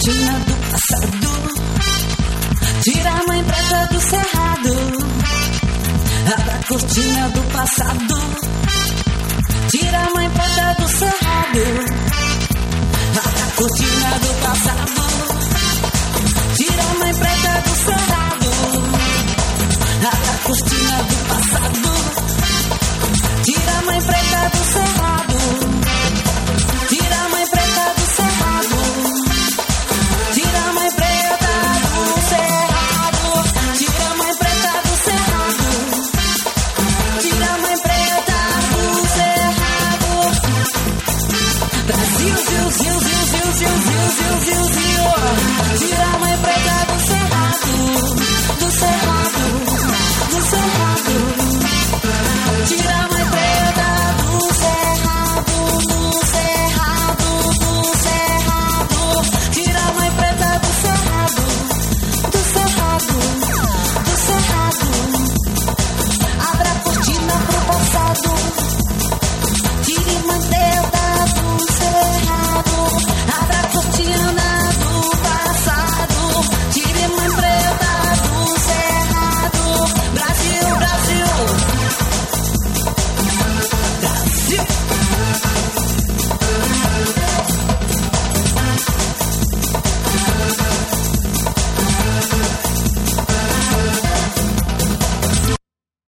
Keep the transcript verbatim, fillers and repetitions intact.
cortina do passado, tira a mãe preta do cerrado. Abra a cortina do passado, tira a mãe preta do cerrado. Abra a cortina do passado.